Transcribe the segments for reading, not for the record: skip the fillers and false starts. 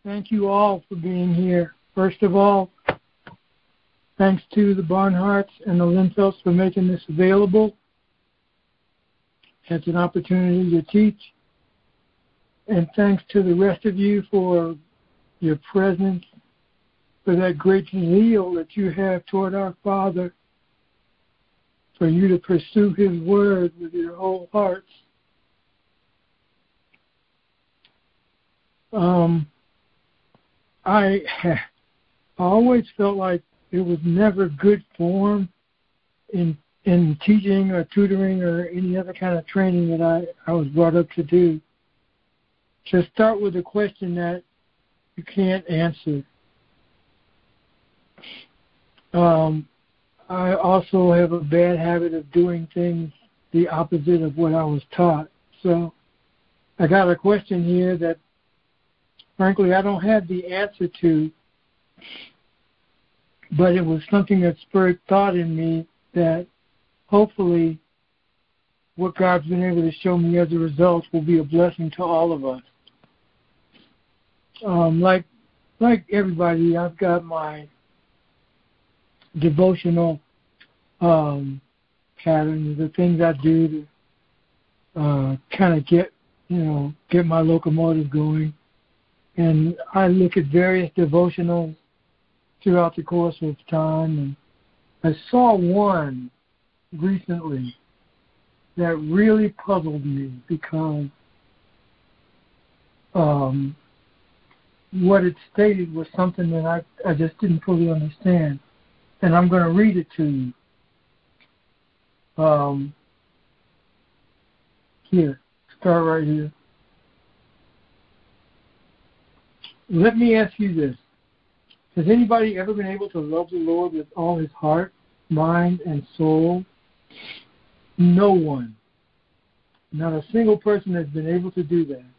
Thank you all for being here. First of all, thanks to the Barnharts and the Linfelds for making this available. It's an opportunity to teach. And thanks to the rest of you for your presence, for that great zeal that you have toward our Father, for you to pursue His Word with your whole hearts. I always felt like it was never good form in teaching or tutoring or any other kind of training that I was brought up to do, to start with a question that you can't answer. I also have a bad habit of doing things the opposite of what I was taught. So I got a question here that, frankly, I don't have the answer to, but it was something that spurred thought in me that hopefully what God's been able to show me as a result will be a blessing to all of us. Like everybody, I've got my devotional patterns, the things I do to kind of get my locomotive going. And I look at various devotionals throughout the course of time, and I saw one recently that really puzzled me because what it stated was something that I just didn't fully understand. And I'm going to read it to you. Here, start right here. Let me ask you this. Has anybody ever been able to love the Lord with all his heart, mind, and soul? No one. Not a single person has been able to do that.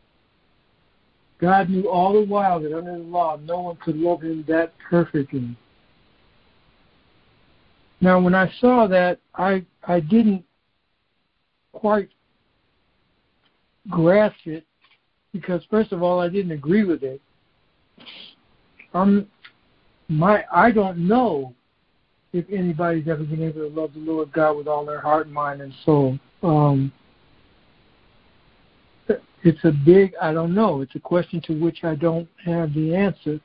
God knew all the while that under the law, no one could love him that perfectly. Now, when I saw that, I didn't quite grasp it because, first of all, I didn't agree with it. I don't know if anybody's ever been able to love the Lord God with all their heart, mind, and soul. It's a big, I don't know. It's a question to which I don't have the answer.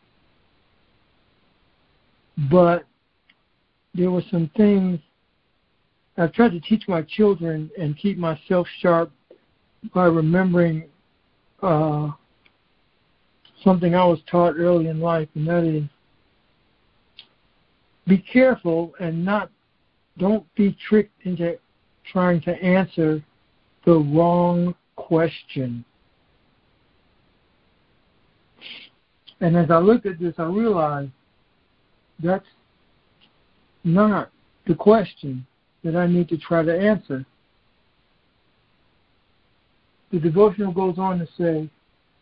But there were some things I've tried to teach my children and keep myself sharp by remembering something I was taught early in life, and that is be careful and don't be tricked into trying to answer the wrong question. And as I looked at this, I realized that's not the question that I need to try to answer. The devotional goes on to say,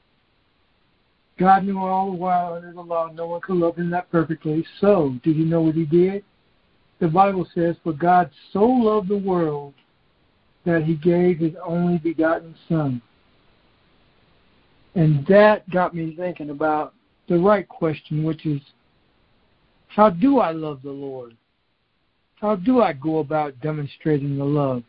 God knew all the while under the law no one could love him that perfectly. So, do you know what he did? The Bible says, for God so loved the world that he gave his only begotten Son. And that got me thinking about the right question, which is, how do I love the Lord? How do I go about demonstrating the love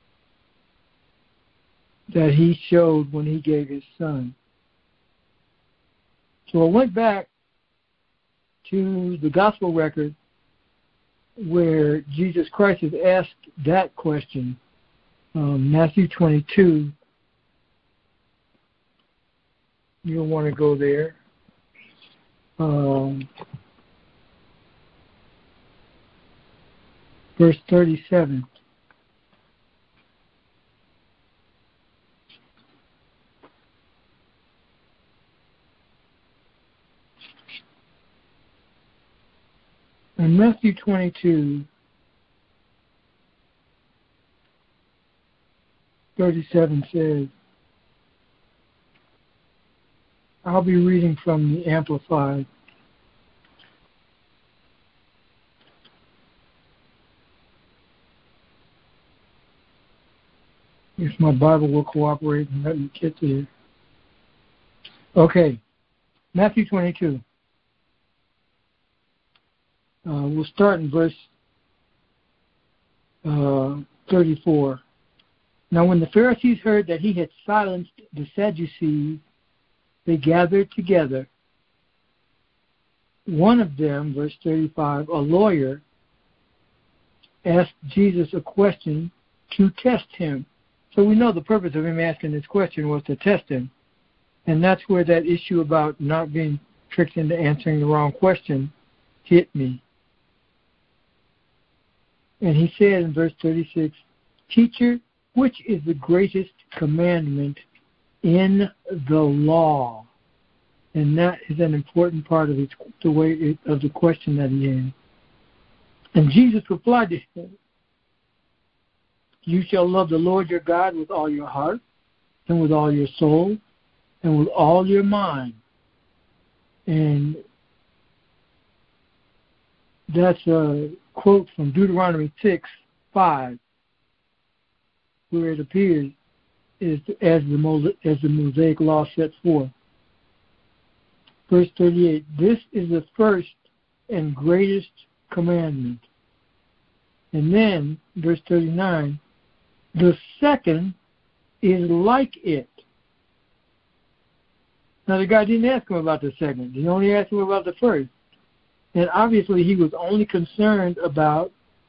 that he showed when he gave his Son? So I went back to the gospel record where Jesus Christ is asked that question, Matthew 22. You'll want to go there. Verse 37. In Matthew 22, 37 says, I'll be reading from the Amplified. If my Bible will cooperate and let me get there. Okay. Matthew 22. We'll start in verse 34. Now when the Pharisees heard that he had silenced the Sadducees, they gathered together. One of them, verse 35, a lawyer, asked Jesus a question to test him. So we know the purpose of him asking this question was to test him. And that's where that issue about not being tricked into answering the wrong question hit me. And he said in verse 36, Teacher, which is the greatest commandment in the law? And that is an important part of the question that he had. And Jesus replied to him, You shall love the Lord your God with all your heart, and with all your soul, and with all your mind. And that's a quote from Deuteronomy 6:5, where it appears as the Mosaic law sets forth. Verse 38, this is the first and greatest commandment. And then, verse 39, the second is like it. Now, the guy didn't ask him about the second. He only asked him about the first. And obviously, he was only concerned about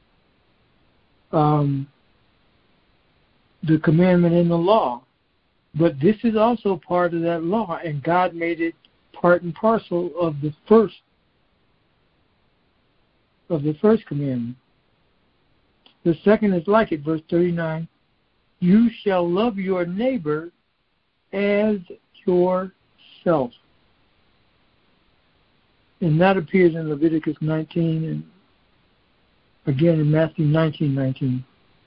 the commandment in the law. But this is also part of that law, and God made it part and parcel of the first commandment. The second is like it, verse 39. You shall love your neighbor as yourself. And that appears in Leviticus 19 and again in Matthew 19:19.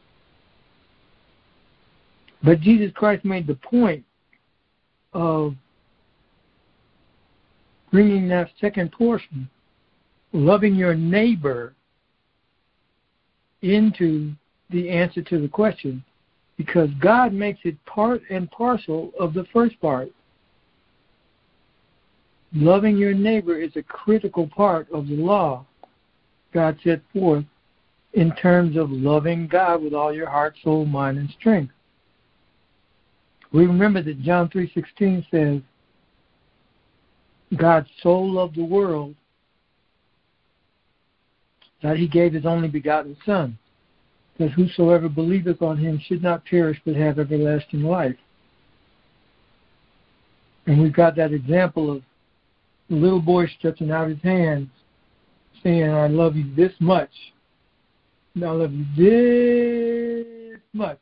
But Jesus Christ made the point of bringing that second portion, loving your neighbor, into the answer to the question, because God makes it part and parcel of the first part. Loving your neighbor is a critical part of the law God set forth in terms of loving God with all your heart, soul, mind, and strength. We remember that John 3:16 says, God so loved the world that he gave his only begotten Son, that whosoever believeth on him should not perish but have everlasting life. And we've got that example of the little boy stretching out his hands, saying, I love you this much. And I love you this much.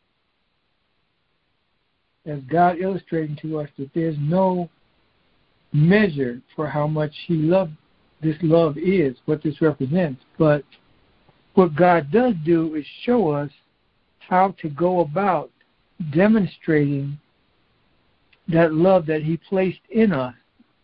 As God illustrating to us that there's no measure for how much he loved. This love is, what this represents. But what God does do is show us how to go about demonstrating that love that he placed in us.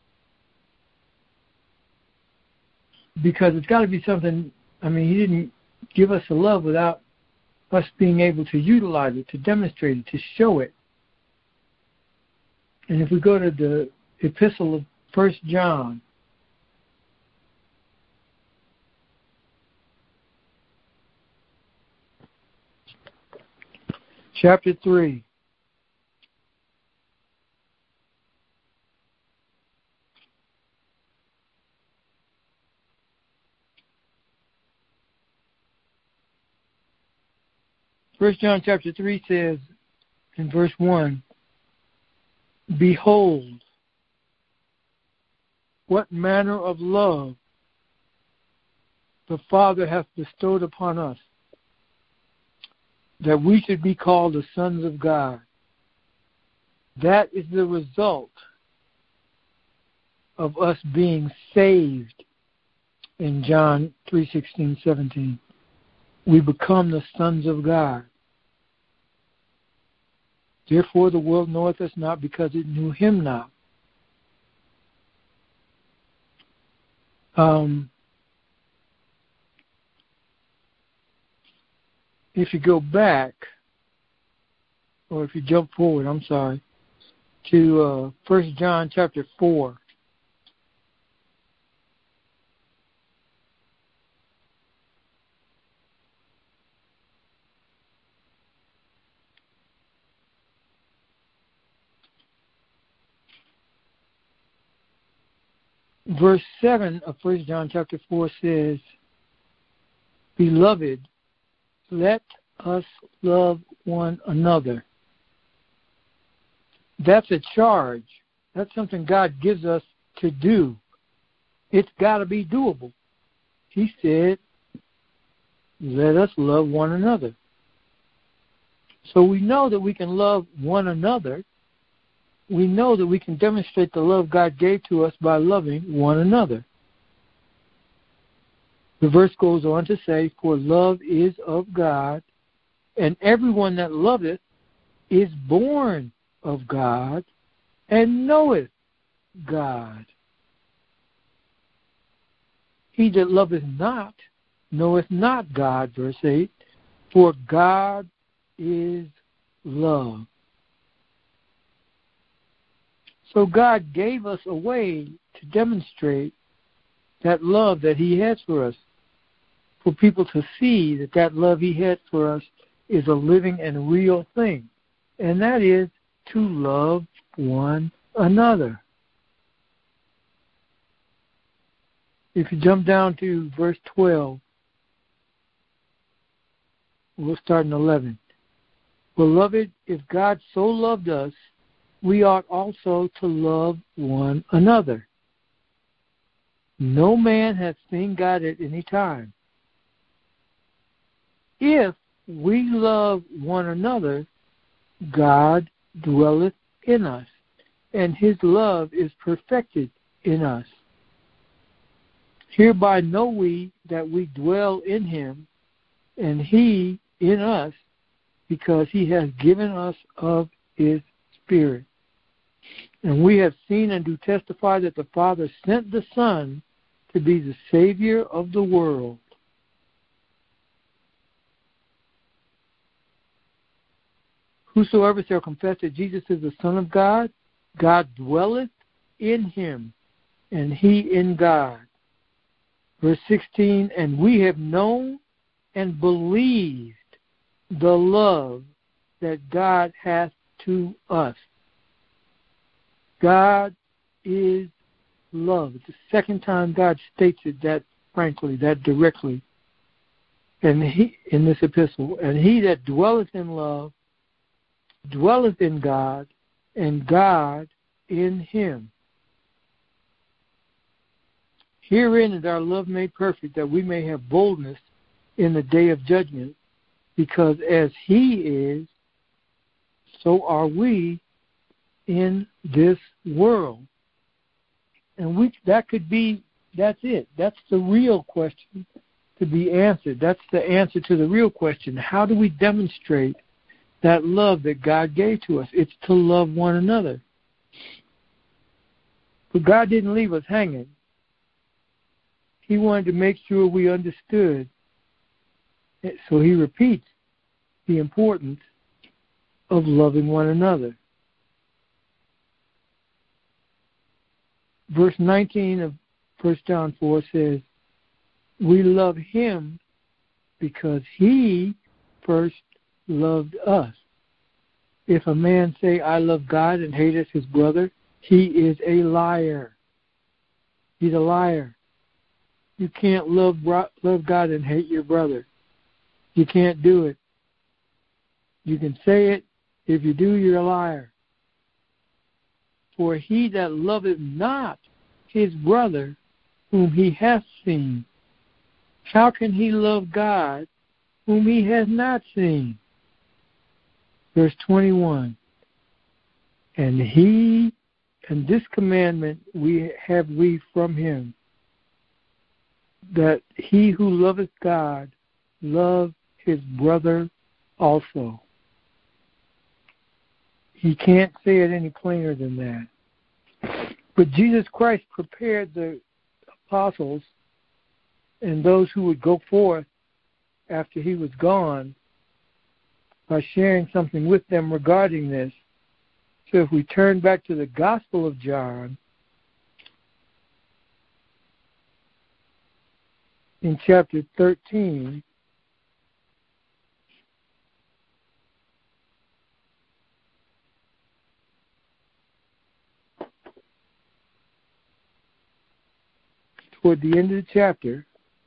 Because it's got to be something, he didn't give us a love without us being able to utilize it, to demonstrate it, to show it. And if we go to the epistle of 1 John, chapter 3. First John chapter 3 says in verse 1, Behold, what manner of love the Father hath bestowed upon us, that we should be called the sons of God. That is the result of us being saved in John 3:16-17. We become the sons of God. Therefore the world knoweth us not, because it knew him not. If you go back, or if you jump forward, to 1 John chapter 4, Verse 7 of 1 John chapter 4 says, Beloved, let us love one another. That's a charge. That's something God gives us to do. It's got to be doable. He said, let us love one another. So we know that we can love one another. We know that we can demonstrate the love God gave to us by loving one another. The verse goes on to say, For love is of God, and everyone that loveth is born of God and knoweth God. He that loveth not knoweth not God, verse 8, for God is love. So God gave us a way to demonstrate that love that he has for us, for people to see that that love he had for us is a living and real thing, and that is to love one another. If you jump down to verse 12, we'll start in 11. Beloved, if God so loved us, we ought also to love one another. No man hath seen God at any time. If we love one another, God dwelleth in us, and his love is perfected in us. Hereby know we that we dwell in him, and he in us, because he has given us of his Spirit. And we have seen and do testify that the Father sent the Son to be the Savior of the world. Whosoever shall confess that Jesus is the Son of God, God dwelleth in him, and he in God. Verse 16, and we have known and believed the love that God hath to us. God is love. It's the second time God states it that frankly, that directly, and he in this epistle. And he that dwelleth in love dwelleth in God, and God in him. Herein is our love made perfect, that we may have boldness in the day of judgment, because as he is, so are we in this world. And that's it. That's the real question to be answered. That's the answer to the real question. How do we demonstrate that love that God gave to us? It's to love one another. But God didn't leave us hanging. He wanted to make sure we understood. So he repeats the importance of loving one another. Verse 19 of 1 John 4 says, we love him because he first loved us. If a man say, I love God and hateth his brother, he is a liar. He's a liar. You can't love God and hate your brother. You can't do it. You can say it. If you do, you're a liar. For he that loveth not his brother whom he hath seen, how can he love God whom he has not seen? Verse 21, and this commandment we have from him, that he who loveth God love his brother also. He can't say it any plainer than that. But Jesus Christ prepared the apostles and those who would go forth after he was gone by sharing something with them regarding this. So if we turn back to the Gospel of John, in chapter 13, toward the end of the chapter,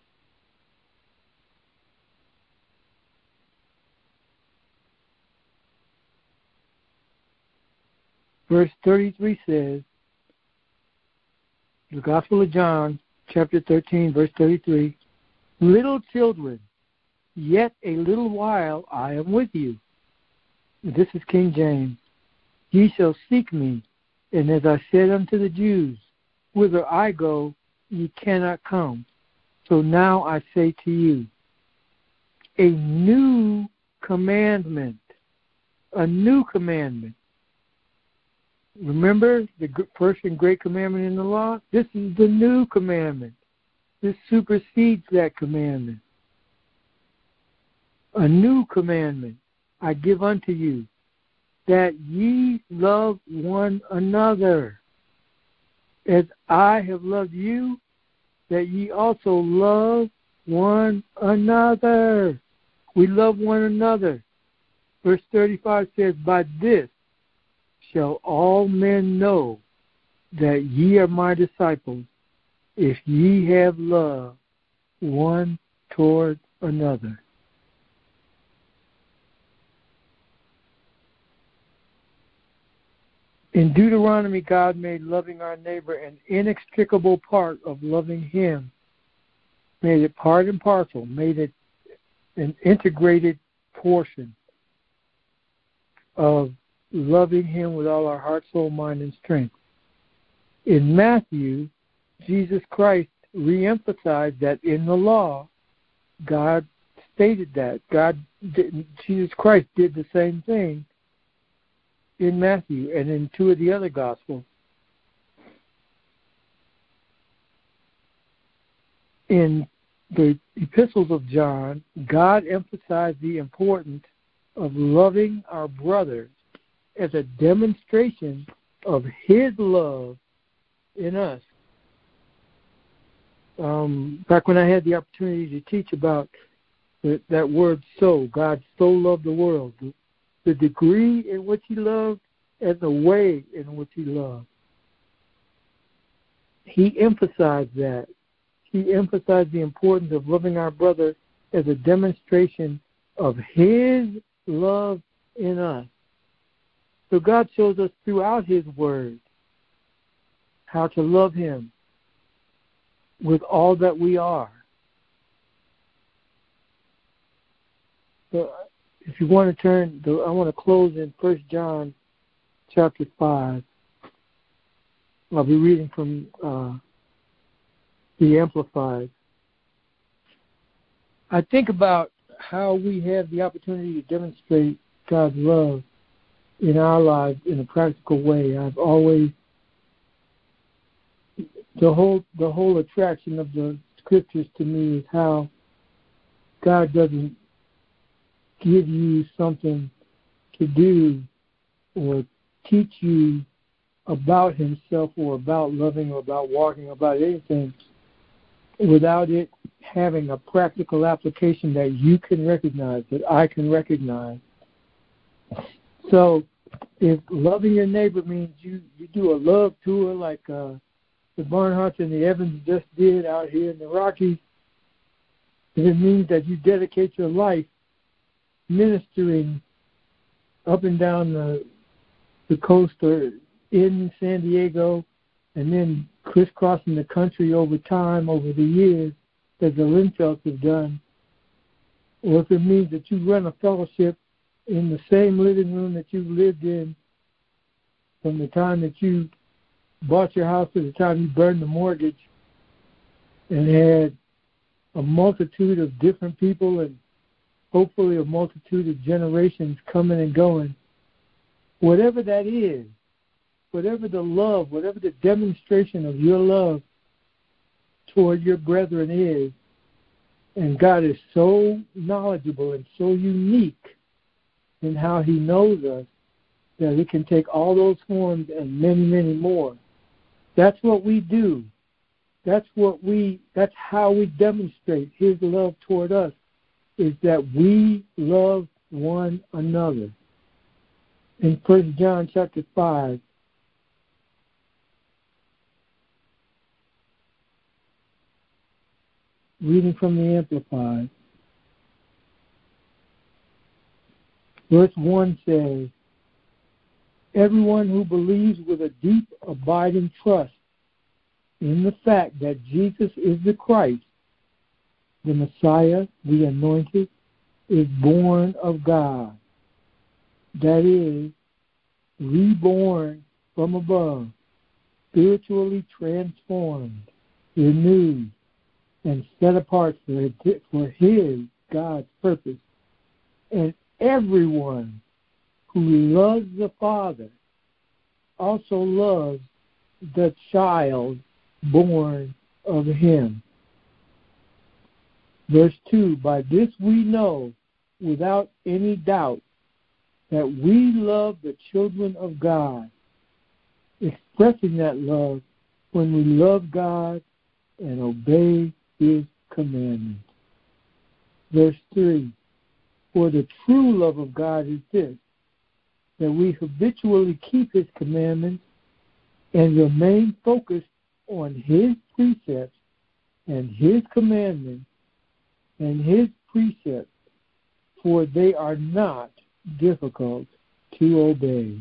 verse 33 says, the Gospel of John, chapter 13, verse 33, little children, yet a little while I am with you. This is King James. Ye shall seek me, and as I said unto the Jews, whither I go, ye cannot come. So now I say to you, a new commandment. A new commandment. Remember the first and great commandment in the law? This is the new commandment. This supersedes that commandment. A new commandment I give unto you, that ye love one another. As I have loved you, that ye also love one another. We love one another. Verse 35 says, by this shall all men know that ye are my disciples, if ye have love one toward another. In Deuteronomy, God made loving our neighbor an inextricable part of loving him, made it part and parcel, made it an integrated portion of loving him with all our heart, soul, mind, and strength. In Matthew, Jesus Christ reemphasized that in the law, God stated that. Jesus Christ did the same thing in Matthew and in two of the other Gospels. In the epistles of John, God emphasized the importance of loving our brothers as a demonstration of his love in us. Back when I had the opportunity to teach about that word so, God so loved the world, the degree in which he loved and the way in which he loved. He emphasized that. He emphasized the importance of loving our brother as a demonstration of his love in us. So God shows us throughout his word how to love him with all that we are. So if you want to turn, I want to close in 1 John chapter 5. I'll be reading from the Amplified. I think about how we have the opportunity to demonstrate God's love in our lives in a practical way. I've always, the whole attraction of the scriptures to me is how God doesn't give you something to do or teach you about himself or about loving or about walking or about anything without it having a practical application that you can recognize, that I can recognize. So if loving your neighbor means you do a love tour like the Barnharts and the Evans just did out here in the Rockies, if it means that you dedicate your life ministering up and down the coast or in San Diego and then crisscrossing the country over time, over the years, as the Linfelds have done, or if it means that you run a fellowship in the same living room that you've lived in from the time that you bought your house to the time you burned the mortgage and had a multitude of different people and hopefully a multitude of generations coming and going. Whatever that is, whatever the love, whatever the demonstration of your love toward your brethren is, and God is so knowledgeable and so unique in how he knows us that he can take all those forms and many, many more. That's what we do. That's how we demonstrate his love toward us, is that we love one another. In 1 John chapter 5, reading from the Amplified. Verse 1 says, everyone who believes with a deep, abiding trust in the fact that Jesus is the Christ, the Messiah, the Anointed, is born of God. That is, reborn from above, spiritually transformed, renewed, and set apart for His, God's purpose. And everyone who loves the Father also loves the child born of Him. Verse 2, by this we know without any doubt that we love the children of God, expressing that love when we love God and obey His commandments. Verse 3, for the true love of God is this, that we habitually keep His commandments and remain focused on His precepts and His commandments and His precepts, for they are not difficult to obey.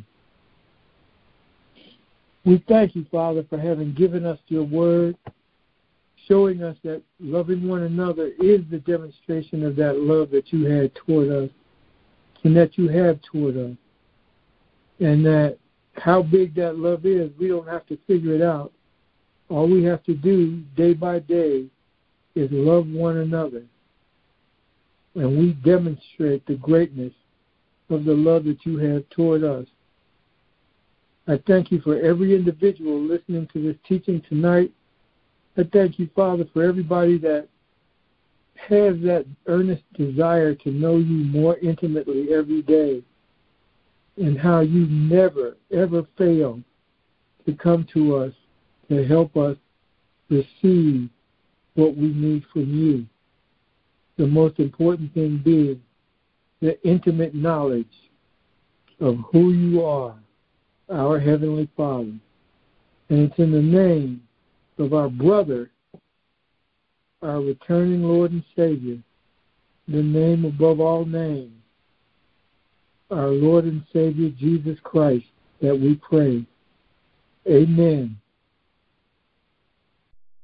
We thank you, Father, for having given us your word, showing us that loving one another is the demonstration of that love that you had toward us and that you have toward us. And that how big that love is, we don't have to figure it out. All we have to do day by day is love one another. And we demonstrate the greatness of the love that you have toward us. I thank you for every individual listening to this teaching tonight. I thank you, Father, for everybody that has that earnest desire to know you more intimately every day, and how you never, ever fail to come to us to help us receive what we need from you. The most important thing being the intimate knowledge of who you are, our Heavenly Father. And it's in the name of our brother, our returning Lord and Savior, the name above all names, our Lord and Savior Jesus Christ, that we pray. Amen.